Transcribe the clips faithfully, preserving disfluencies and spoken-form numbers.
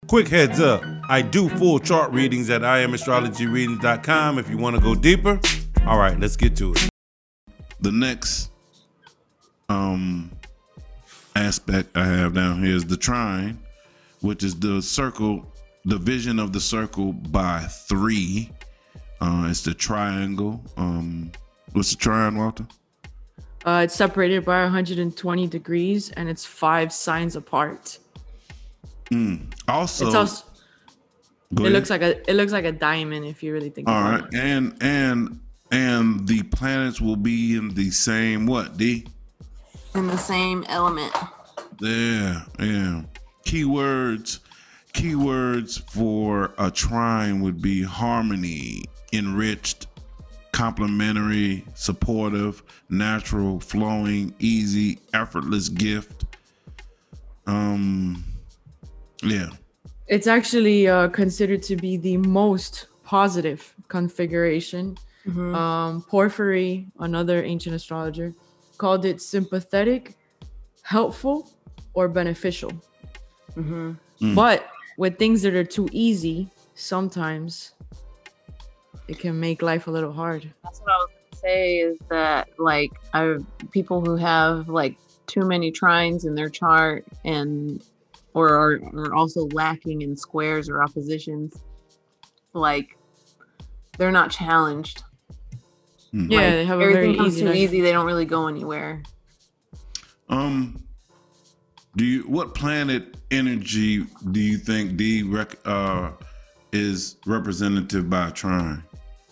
Quick heads up, I do full chart readings at I am astrology readings dot com if you want to go deeper. All right, let's get to it. The next um, aspect I have down here is the trine, which is the circle, division of the circle by three. Uh, it's the triangle. Um, what's the trine, Walter? Uh, it's separated by one hundred twenty degrees, and it's five signs apart. Mm. Also, it's also it ahead. looks like a it looks like a diamond if you really think All about right, it. and and and the planets will be in the same what, D? In the same element. Yeah, yeah. Keywords, keywords for a trine would be harmony, enriched, complementary, supportive, natural, flowing, easy, effortless gift. Um, yeah. It's actually uh, considered to be the most positive configuration. Mm-hmm. Um, Porphyry, another ancient astrologer, called it sympathetic, helpful, or beneficial. Mm-hmm. Mm. But with things that are too easy, sometimes it can make life a little hard. That's what I was gonna say, is that like I, people who have like too many trines in their chart and or are, are also lacking in squares or oppositions, like they're not challenged. Mm. Yeah, Like, they have a everything very comes easy too life. easy. They don't really go anywhere. Um, do you what planet energy do you think D rec, uh is representative by a trine?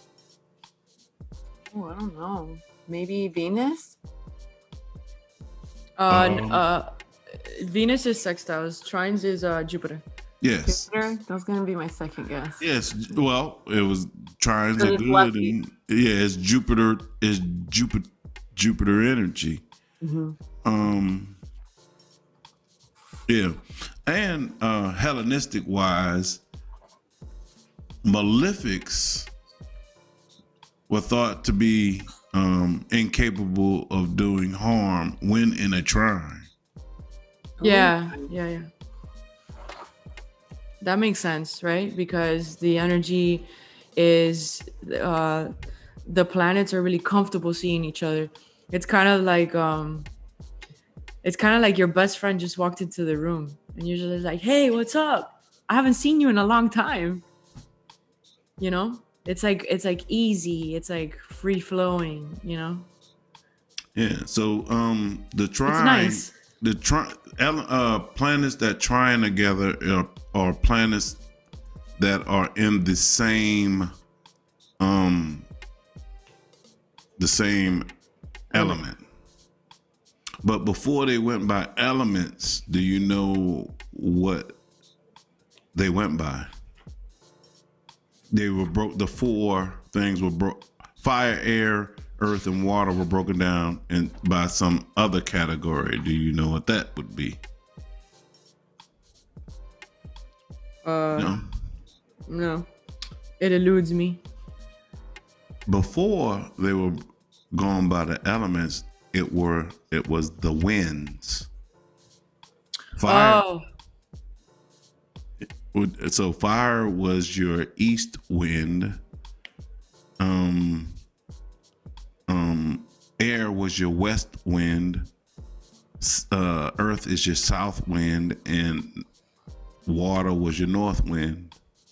Oh, I don't know. Maybe Venus. Uh, Um, uh, Venus is sextiles. Trines is uh, Jupiter. Yes. Jupiter. That's gonna be my second guess. Yes. Well, it was trines are It's good, lucky. and yeah, it's Jupiter is Jupiter Jupiter energy. Mm-hmm. Um. Yeah, and uh, Hellenistic wise, malefics were thought to be um, incapable of doing harm when in a trine. Yeah, yeah, yeah. That makes sense, right? Because the energy is uh the planets are really comfortable seeing each other. It's kind of like um it's kind of like your best friend just walked into the room and you're just like, "Hey, what's up? I haven't seen you in a long time." You know? It's like it's like easy, it's like free flowing, you know? Yeah. So um, the trine, It's nice. the tri- ele- uh, planets that trine together are, are planets that are in the same um the same element. But before they went by elements, do you know what they went by? They were broke. The four things were broke. Fire, air, earth, and water were broken down and by some other category. Do you know what that would be? Uh No. no. It eludes me. Before they were gone by the elements, it were it was the winds. Fire. Oh. would- So fire was your east wind. Um, um, air was your west wind. S- Uh, earth is your south wind, and water was your north wind.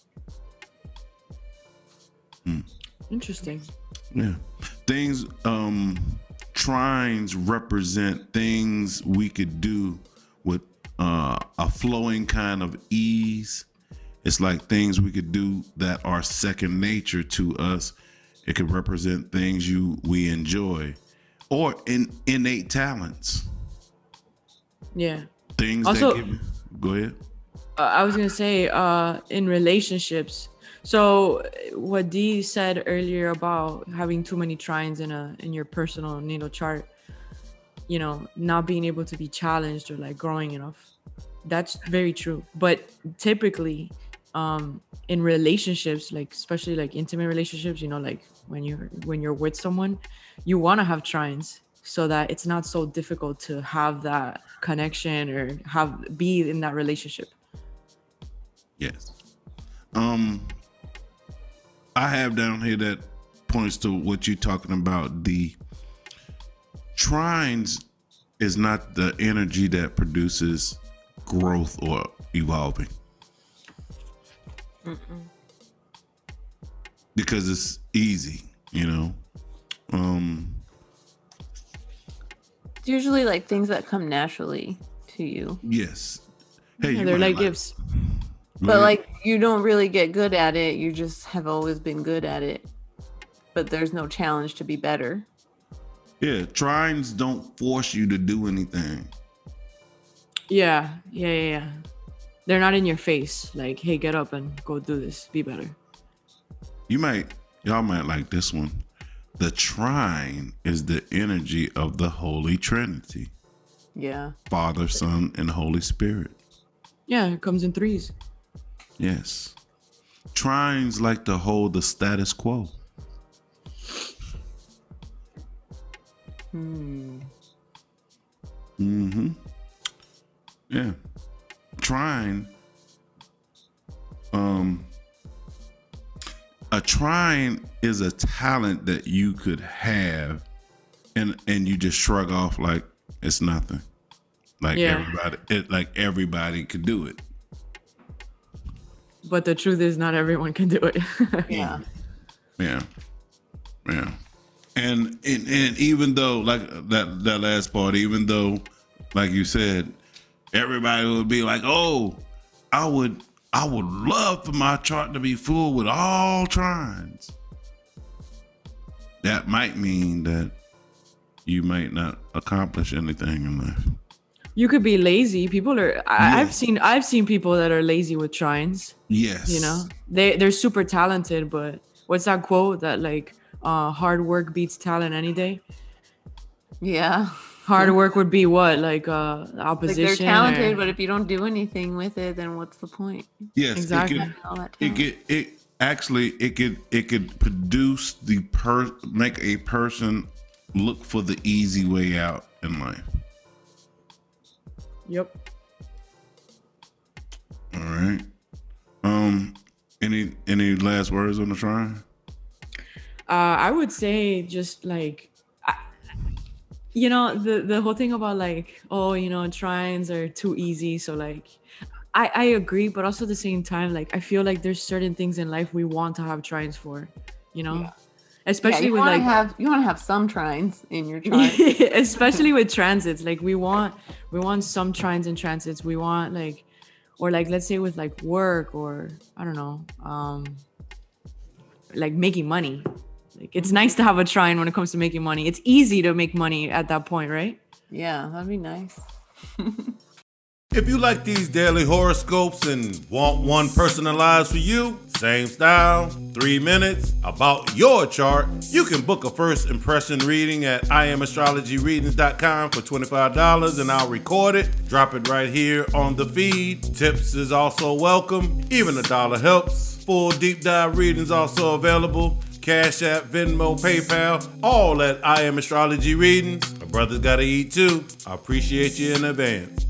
Interesting. Yeah. Things, um, trines represent things we could do with uh, a flowing kind of ease. It's like things we could do that are second nature to us. It could represent things you we enjoy, or in innate talents. Yeah. Things Also- that give. Go ahead. uh, I was gonna say uh, in relationships. So what Dee said earlier about having too many trines in a in your personal natal chart, you know, not being able to be challenged or like growing enough. That's very true. But typically, um, in relationships, like especially like intimate relationships, you know, like when you're when you're with someone, you want to have trines so that it's not so difficult to have that connection or have be in that relationship. Yes. Um, I have down here that points to what you're talking about. The trines is not the energy that produces growth or evolving. Mm-mm. Because it's easy, you know. Um, it's usually like things that come naturally to you. Yes. Hey, Yeah, you they're might like gifts. But like you don't really get good at it. You just have always been good at it. But there's no challenge to be better. Yeah, trines don't force you to do anything. Yeah, yeah, yeah, yeah. They're not in your face. Like, hey, get up and go do this. Be better. You might, y'all might like this one. The trine is the energy of the Holy Trinity. Yeah. Father, Son, and Holy Spirit. Yeah, it comes in threes. Yes. Trines like to hold the status quo. Hmm. Mm-hmm. Yeah. Trine. Um. A trine is a talent that you could have, and and you just shrug off like it's nothing. Like Yeah. everybody, it like everybody could do it. But the truth is, not everyone can do it. Yeah. Yeah. Yeah. And, and and even though like that that last part, even though like you said, everybody would be like, "Oh, I would I would love for my chart to be full with all trines." That might mean that you might not accomplish anything in life. You could be lazy. People are. I, Yeah. I've seen. I've seen people that are lazy with trines. Yes. You know, they they're super talented, but what's that quote that like uh, hard work beats talent any day? Yeah. Hard work would be what like uh, Like opposition. they're talented, or- but if you don't do anything with it, then what's the point? Yes. Exactly. It could, All that it talent. could it actually it could it could produce the per make a person look for the easy way out in life. Yep. All right. Um. Any any last words on the trine? Uh, I would say just like, I- you know, the the whole thing about like, oh, you know, trines are too easy. So like, I I agree, but also at the same time, like I feel like there's certain things in life we want to have trines for, you know, Yeah. especially yeah, you with want to like. have you want to have some trines in your chart. Especially with transits, like we want we want some trines and transits, we want like, or like let's say with like work, or I don't know, um like making money. Like it's nice to have a trine when it comes to making money. It's easy to make money at that point, right? Yeah, that'd be nice. If you like these daily horoscopes and want one personalized for you, same style, three minutes, about your chart, you can book a first impression reading at I am astrology readings dot com for twenty-five dollars and I'll record it, drop it right here on the feed. Tips is also welcome, even a dollar helps. Full deep dive readings also available. Cash App, Venmo, PayPal, all at I Am Astrology Readings. My brother's gotta eat too. I appreciate you in advance.